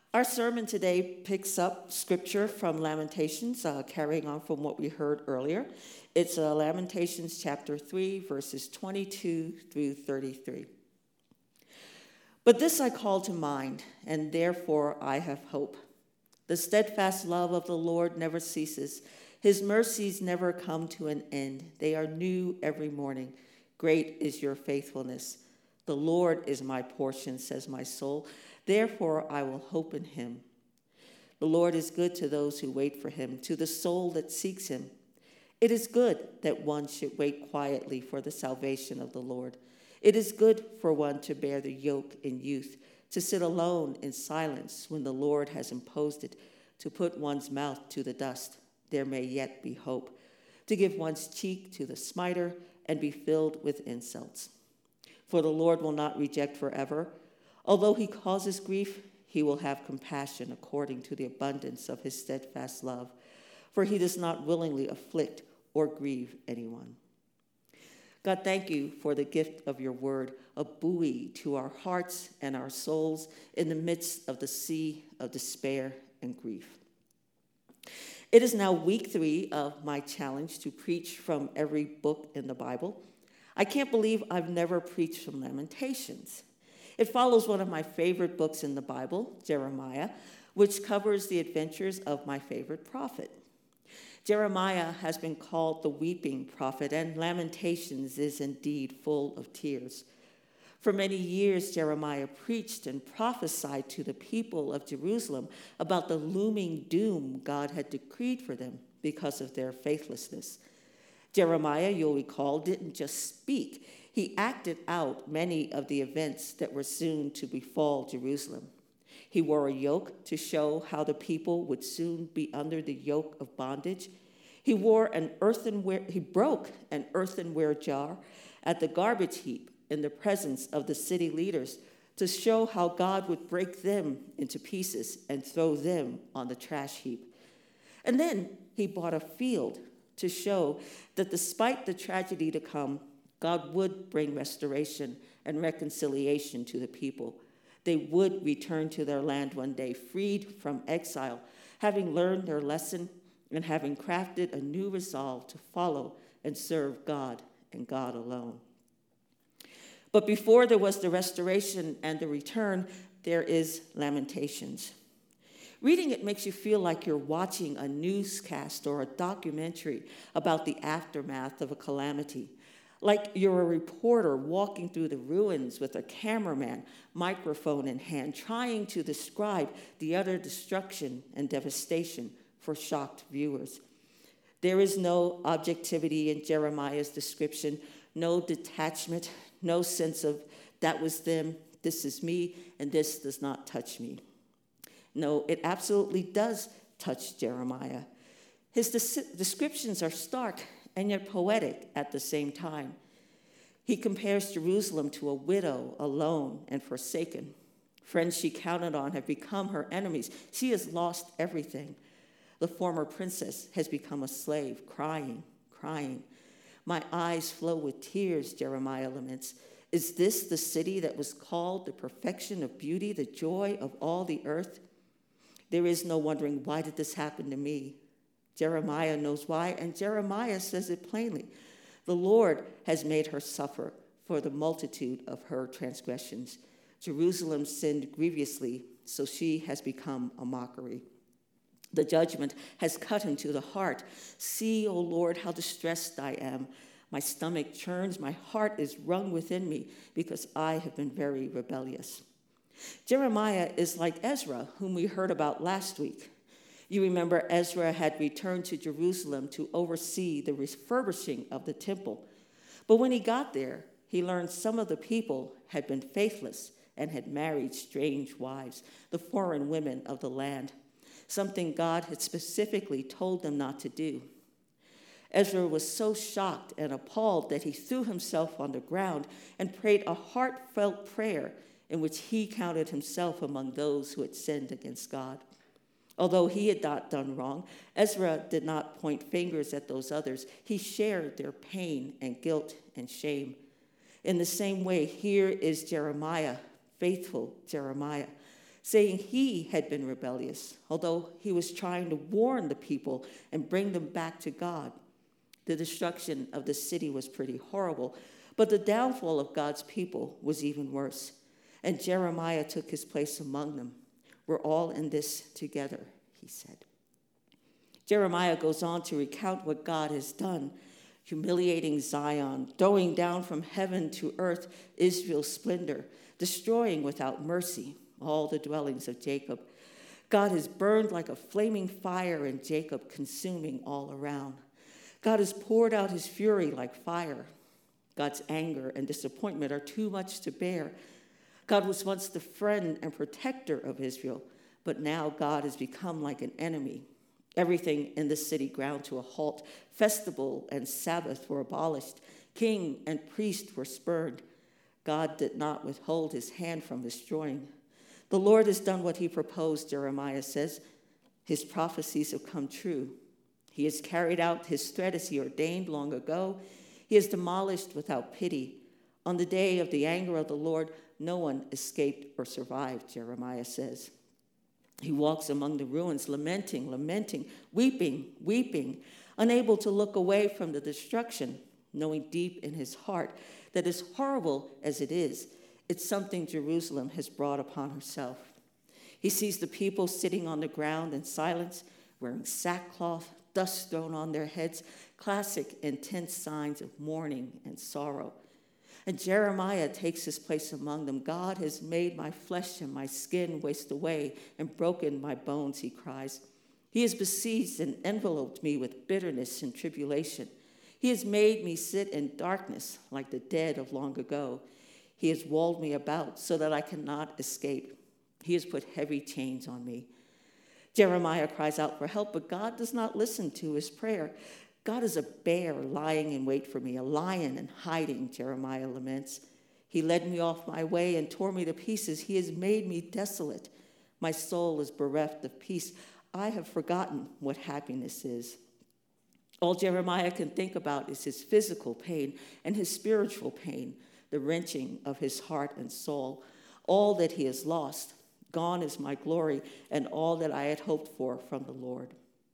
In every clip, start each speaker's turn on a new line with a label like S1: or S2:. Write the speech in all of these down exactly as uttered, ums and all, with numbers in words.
S1: Our sermon today picks up scripture from Lamentations, uh, carrying on from what we heard earlier. It's uh, Lamentations chapter three, verses twenty-two through thirty-three. But this I call to mind, and therefore I have hope. The steadfast love of the Lord never ceases. His mercies never come to an end. They are new every morning. Great is your faithfulness. The Lord is my portion, says my soul. Therefore, I will hope in him. The Lord is good to those who wait for him, to the soul that seeks him. It is good that one should wait quietly for the salvation of the Lord. It is good for one to bear the yoke in youth, to sit alone in silence when the Lord has imposed it, to put one's mouth to the dust. There may yet be hope, to give one's cheek to the smiter and be filled with insults. For the Lord will not reject forever. Although he causes grief, he will have compassion according to the abundance of his steadfast love, for he does not willingly afflict or grieve anyone. God, thank you for the gift of your word, a buoy to our hearts and our souls in the midst of the sea of despair and grief. It is now week three of my challenge to preach from every book in the Bible. I can't believe I've never preached from Lamentations. It follows one of my favorite books in the Bible, Jeremiah, which covers the adventures of my favorite prophet. Jeremiah has been called the weeping prophet, and Lamentations is indeed full of tears. For many years, Jeremiah preached and prophesied to the people of Jerusalem about the looming doom God had decreed for them because of their faithlessness. Jeremiah, you'll recall, didn't just speak. He acted out many of the events that were soon to befall Jerusalem. He wore a yoke to show how the people would soon be under the yoke of bondage. He wore an earthenware, he broke an earthenware jar at the garbage heap in the presence of the city leaders to show how God would break them into pieces and throw them on the trash heap. And then he bought a field to show that despite the tragedy to come, God would bring restoration and reconciliation to the people. They would return to their land one day, freed from exile, having learned their lesson and having crafted a new resolve to follow and serve God and God alone. But before there was the restoration and the return, there is Lamentations. Reading it makes you feel like you're watching a newscast or a documentary about the aftermath of a calamity. Like you're a reporter walking through the ruins with a cameraman, microphone in hand, trying to describe the utter destruction and devastation for shocked viewers. There is no objectivity in Jeremiah's description, no detachment, no sense of that was them, this is me, and this does not touch me. No, it absolutely does touch Jeremiah. His des- descriptions are stark and yet poetic at the same time. He compares Jerusalem to a widow, alone and forsaken. Friends she counted on have become her enemies. She has lost everything. The former princess has become a slave, crying, crying. My eyes flow with tears, Jeremiah laments. Is this the city that was called the perfection of beauty, the joy of all the earth? There is no wondering, why did this happen to me? Jeremiah knows why, and Jeremiah says it plainly. The Lord has made her suffer for the multitude of her transgressions. Jerusalem sinned grievously, so she has become a mockery. The judgment has cut him to the heart. See, O Lord, how distressed I am. My stomach churns, my heart is wrung within me, because I have been very rebellious. Jeremiah is like Ezra, whom we heard about last week. You remember Ezra had returned to Jerusalem to oversee the refurbishing of the temple. But when he got there, he learned some of the people had been faithless and had married strange wives, the foreign women of the land, something God had specifically told them not to do. Ezra was so shocked and appalled that he threw himself on the ground and prayed a heartfelt prayer in which he counted himself among those who had sinned against God. Although he had not done wrong, Ezra did not point fingers at those others. He shared their pain and guilt and shame. In the same way, here is Jeremiah, faithful Jeremiah, saying he had been rebellious, although he was trying to warn the people and bring them back to God. The destruction of the city was pretty horrible, but the downfall of God's people was even worse. And Jeremiah took his place among them. We're all in this together, he said. Jeremiah goes on to recount what God has done, humiliating Zion, throwing down from heaven to earth Israel's splendor, destroying without mercy all the dwellings of Jacob. God has burned like a flaming fire in Jacob, consuming all around. God has poured out his fury like fire. God's anger and disappointment are too much to bear. God was once the friend and protector of Israel, but now God has become like an enemy. Everything in the city ground to a halt. Festival and Sabbath were abolished. King and priest were spurned. God did not withhold his hand from destroying. The Lord has done what he proposed, Jeremiah says. His prophecies have come true. He has carried out his threat as he ordained long ago. He has demolished without pity. On the day of the anger of the Lord, no one escaped or survived, Jeremiah says. He walks among the ruins, lamenting, lamenting, weeping, weeping, unable to look away from the destruction, knowing deep in his heart that as horrible as it is, it's something Jerusalem has brought upon herself. He sees the people sitting on the ground in silence, wearing sackcloth, dust thrown on their heads, classic intense signs of mourning and sorrow. And Jeremiah takes his place among them. God has made my flesh and my skin waste away and broken my bones, he cries. He has besieged and enveloped me with bitterness and tribulation. He has made me sit in darkness like the dead of long ago. He has walled me about so that I cannot escape. He has put heavy chains on me. Jeremiah cries out for help, but God does not listen to his prayer. God is a bear lying in wait for me, a lion and hiding, Jeremiah laments. He led me off my way and tore me to pieces. He has made me desolate. My soul is bereft of peace. I have forgotten what happiness is. All Jeremiah can think about is his physical pain and his spiritual pain, the wrenching of his heart and soul. All that he has lost, gone is my glory and all that I had hoped for from the Lord.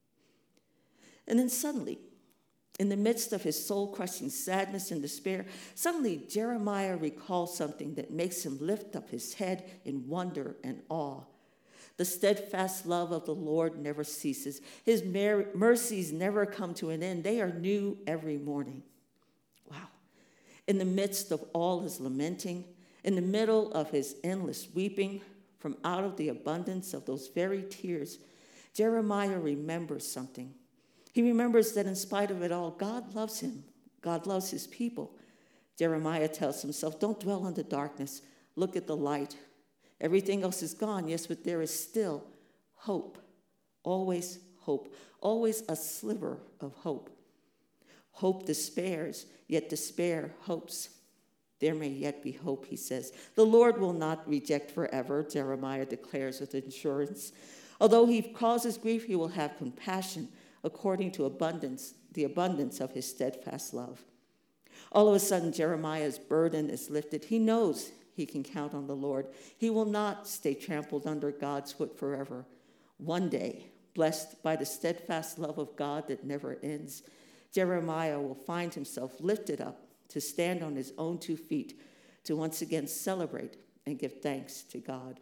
S1: And then suddenly, in the midst of his soul-crushing sadness and despair, suddenly Jeremiah recalls something that makes him lift up his head in wonder and awe. The steadfast love of the Lord never ceases. His mer- mercies never come to an end. They are new every morning. Wow. In the midst of all his lamenting, in the middle of his endless weeping, from out of the abundance of those very tears, Jeremiah remembers something. He remembers that in spite of it all, God loves him. God loves his people. Jeremiah tells himself, don't dwell in the darkness. Look at the light. Everything else is gone, yes, but there is still hope. Always hope. Always a sliver of hope. Hope despairs, yet despair hopes. There may yet be hope, he says. The Lord will not reject forever, Jeremiah declares with assurance. Although he causes grief, he will have compassion according to abundance, the abundance of his steadfast love. All of a sudden, Jeremiah's burden is lifted. He knows he can count on the Lord. He will not stay trampled under God's foot forever. One day, blessed by the steadfast love of God that never ends, Jeremiah will find himself lifted up to stand on his own two feet, to once again celebrate and give thanks to God.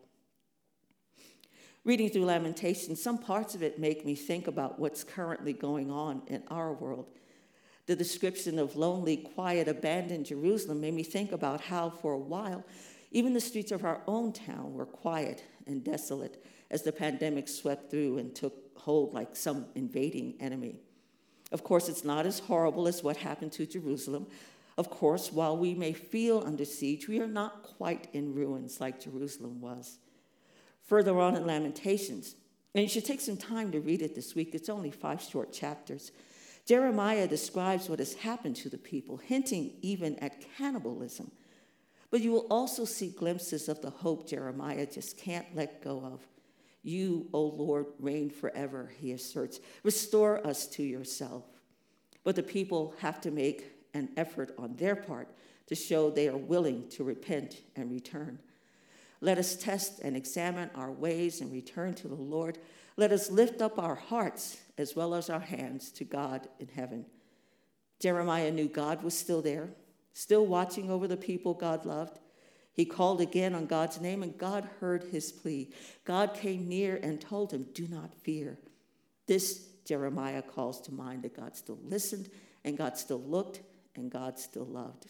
S1: Reading through Lamentations, some parts of it make me think about what's currently going on in our world. The description of lonely, quiet, abandoned Jerusalem made me think about how, for a while, even the streets of our own town were quiet and desolate as the pandemic swept through and took hold like some invading enemy. Of course, it's not as horrible as what happened to Jerusalem. Of course, while we may feel under siege, we are not quite in ruins like Jerusalem was. Further on in Lamentations, and you should take some time to read it this week. It's only five short chapters. Jeremiah describes what has happened to the people, hinting even at cannibalism. But you will also see glimpses of the hope Jeremiah just can't let go of. You, O Lord, reign forever, he asserts. Restore us to yourself. But the people have to make an effort on their part to show they are willing to repent and return. Let us test and examine our ways and return to the Lord. Let us lift up our hearts as well as our hands to God in heaven. Jeremiah knew God was still there, still watching over the people God loved. He called again on God's name, and God heard his plea. God came near and told him, do not fear. This Jeremiah calls to mind that God still listened, and God still looked, and God still loved.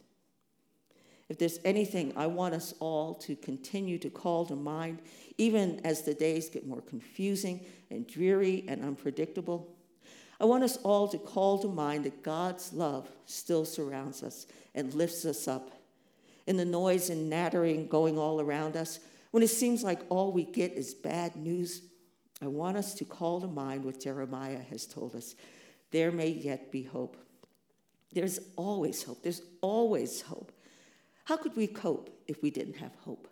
S1: If there's anything I want us all to continue to call to mind, even as the days get more confusing and dreary and unpredictable, I want us all to call to mind that God's love still surrounds us and lifts us up. In the noise and nattering going all around us, when it seems like all we get is bad news, I want us to call to mind what Jeremiah has told us. There may yet be hope. There's always hope. There's always hope. How could we cope if we didn't have hope?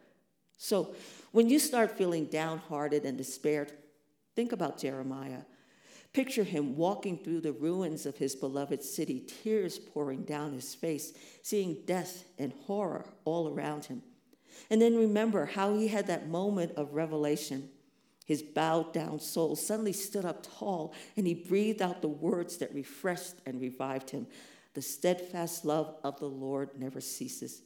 S1: So when you start feeling downhearted and despaired, think about Jeremiah. Picture him walking through the ruins of his beloved city, tears pouring down his face, seeing death and horror all around him. And then remember how he had that moment of revelation. His bowed down soul suddenly stood up tall, and he breathed out the words that refreshed and revived him. The steadfast love of the Lord never ceases.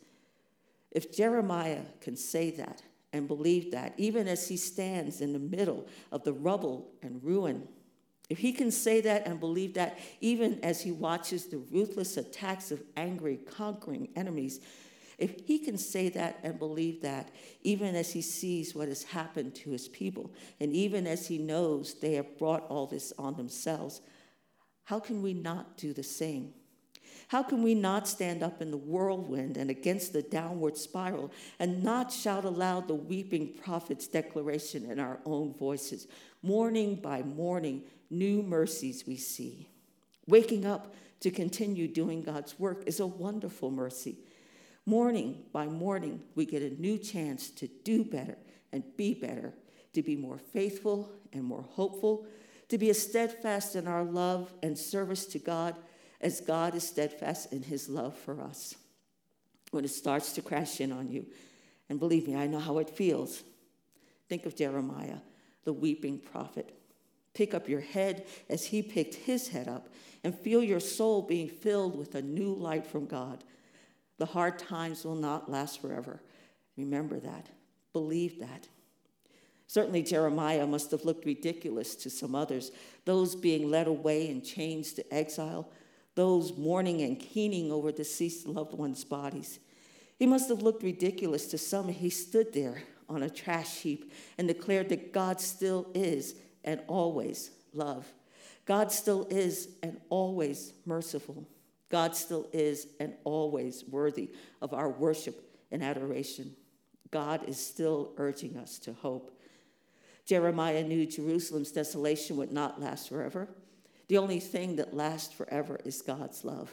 S1: If Jeremiah can say that and believe that, even as he stands in the middle of the rubble and ruin, if he can say that and believe that, even as he watches the ruthless attacks of angry, conquering enemies, if he can say that and believe that, even as he sees what has happened to his people, and even as he knows they have brought all this on themselves, how can we not do the same? How can we not stand up in the whirlwind and against the downward spiral and not shout aloud the weeping prophet's declaration in our own voices? Morning by morning, new mercies we see. Waking up to continue doing God's work is a wonderful mercy. Morning by morning, we get a new chance to do better and be better, to be more faithful and more hopeful, to be as steadfast in our love and service to God as God is steadfast in his love for us. When it starts to crash in on you, and believe me, I know how it feels, think of Jeremiah, the weeping prophet. Pick up your head as he picked his head up, and feel your soul being filled with a new light from God. The hard times will not last forever. Remember that. Believe that. Certainly Jeremiah must have looked ridiculous to some others, those being led away in chains to exile, those mourning and keening over deceased loved ones' bodies. He must have looked ridiculous to some. He stood there on a trash heap and declared that God still is and always love. God still is and always merciful. God still is and always worthy of our worship and adoration. God is still urging us to hope. Jeremiah knew Jerusalem's desolation would not last forever. The only thing that lasts forever is God's love.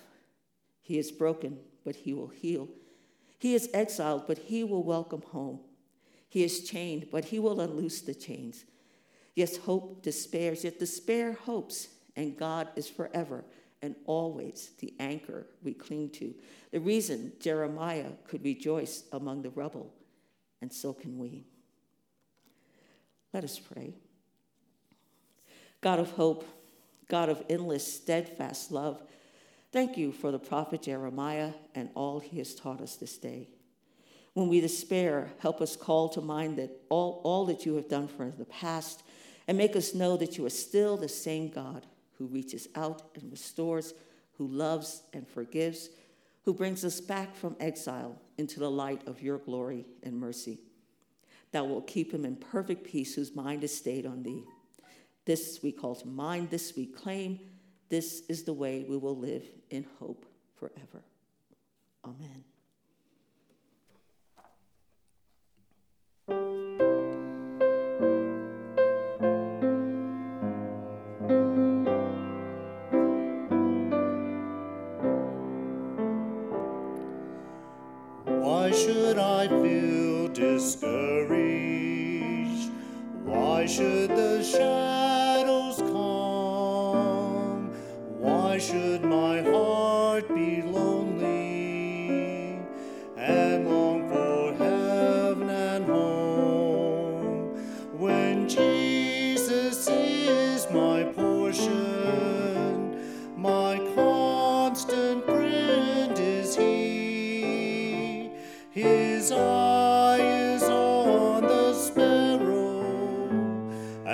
S1: He is broken, but he will heal. He is exiled, but he will welcome home. He is chained, but he will unloose the chains. Yes, hope despairs, yet despair hopes, and God is forever and always the anchor we cling to. The reason Jeremiah could rejoice among the rubble, and so can we. Let us pray. God of hope, God of endless, steadfast love, thank you for the prophet Jeremiah and all he has taught us this day. When we despair, help us call to mind that all, all that you have done for us in the past, and make us know that you are still the same God who reaches out and restores, who loves and forgives, who brings us back from exile into the light of your glory and mercy. Thou wilt keep him in perfect peace whose mind is stayed on thee. This we call to mind, this we claim. This is the way we will live in hope forever. Amen.
S2: Why should I feel discouraged? Why should the shadows come? Why should my heart be lonely and long for heaven and home?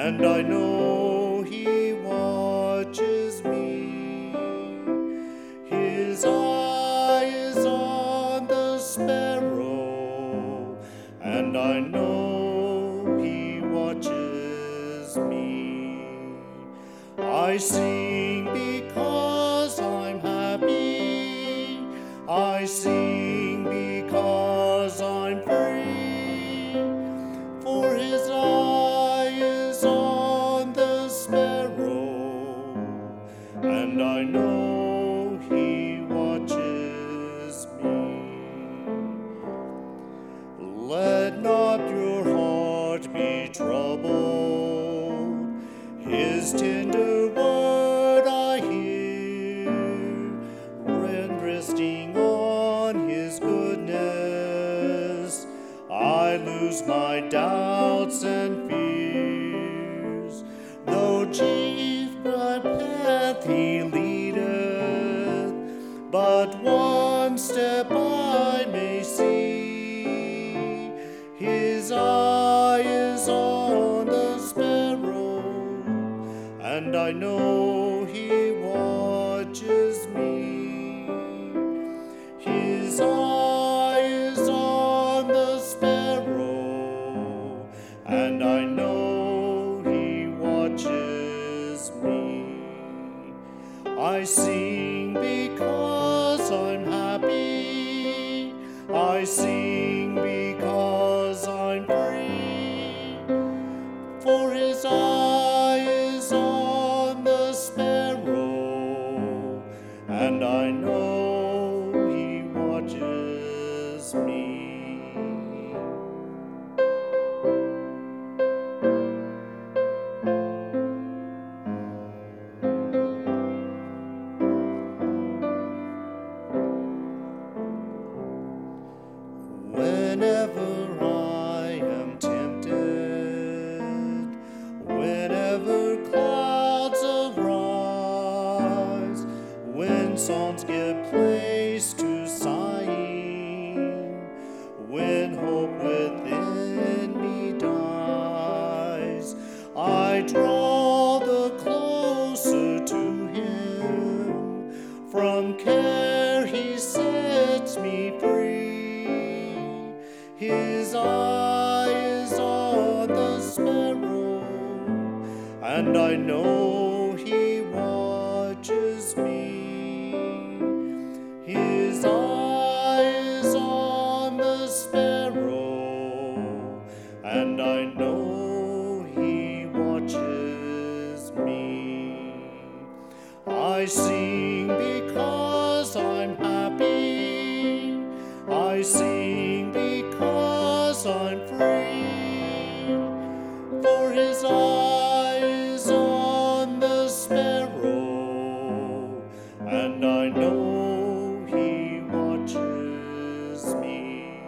S2: and I know he watches me. His eye is on the sparrow, and I know he watches me. I sing because I'm happy. I sing because I'm free. For his eye is on the sparrow, and I know he watches me. Let not your heart be troubled. His tender word I hear, when resting on his goodness, I lose my doubts and fears. Though chief my path he leadeth, but one step I may see. His eye is on the sparrow, and I know he watches me. His eye is on the sparrow, and I know he watches me. I sing because I'm happy. I sing because I'm free. For his eye is on the sparrow, and I know he watches me. Whenever I am tempted, whenever clouds arise, when songs give place to sighing, when hope within me dies, I draw the closer to him. From care he sets me free. His eye is on the sparrow, and I know he watches me. His eye is on the sparrow, and I know he watches me. I sing because I'm happy. I sing because I'm free. For his eye is on the sparrow, and I know he watches me.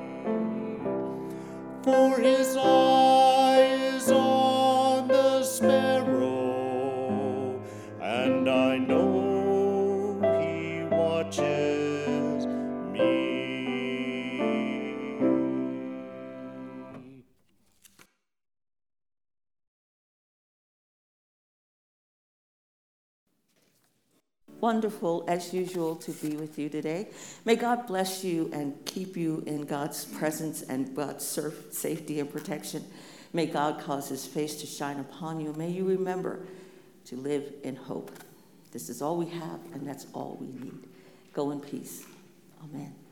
S2: For his eye is on the sparrow, and I know he watches me.
S1: Wonderful, as usual, to be with you today. May God bless you and keep you in God's presence and God's safety and protection. May God cause his face to shine upon you. May you remember to live in hope. This is all we have, and that's all we need. Go in peace. Amen.